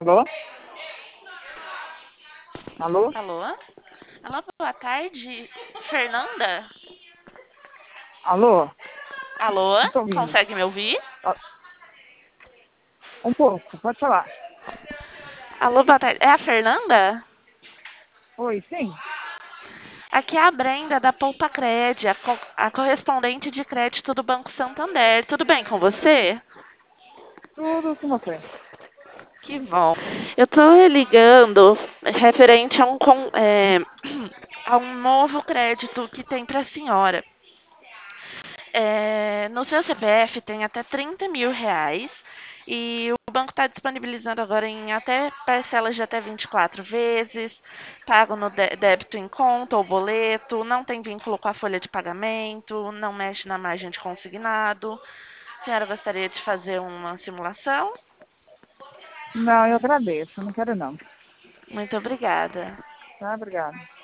Alô? Alô? Alô? Alô, boa tarde. Fernanda? Alô? Alô? Não tô ouvindo. Consegue me ouvir? Ah, um pouco, pode falar. Alô, boa tarde. É a Fernanda? Oi, sim. Aqui é a Brenda da Poupa Cred, a correspondente de crédito do Banco Santander. Tudo bem com você? Tudo com você. Que bom. Eu tô ligando referente a a um novo crédito que tem para a senhora. No seu CPF tem até 30 mil reais e o banco está disponibilizando agora em até parcelas de até 24 vezes, pago no débito em conta ou boleto, não tem vínculo com a folha de pagamento, não mexe na margem de consignado. A senhora gostaria de fazer uma simulação? Não, eu agradeço. Não quero não. Muito obrigada. Tá, obrigada.